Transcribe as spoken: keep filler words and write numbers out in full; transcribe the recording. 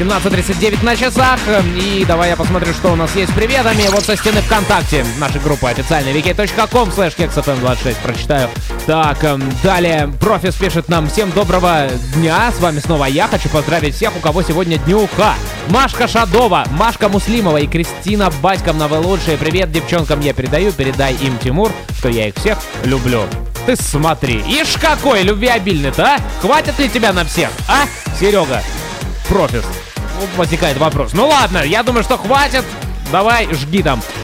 семнадцать тридцать девять на часах. И давай я посмотрю, что у нас есть с приветами. Вот со стены ВКонтакте. Наша группа официальная ви кей точка ком слэш кекс эф эм двадцать шесть. Прочитаю. Так, далее Профис пишет нам: всем доброго дня. С вами снова я. Хочу поздравить всех, у кого сегодня днюха. Машка Шадова, Машка Муслимова и Кристина Батьковна, вы лучшие. Привет девчонкам я передаю. Передай им, Тимур, что я их всех люблю. Ты смотри, ишь какой любвеобильный-то, а? Хватит ли тебя на всех, а? Серега, Профис. Вот возникает вопрос. Ну ладно, я думаю, что хватит. Давай, жги там.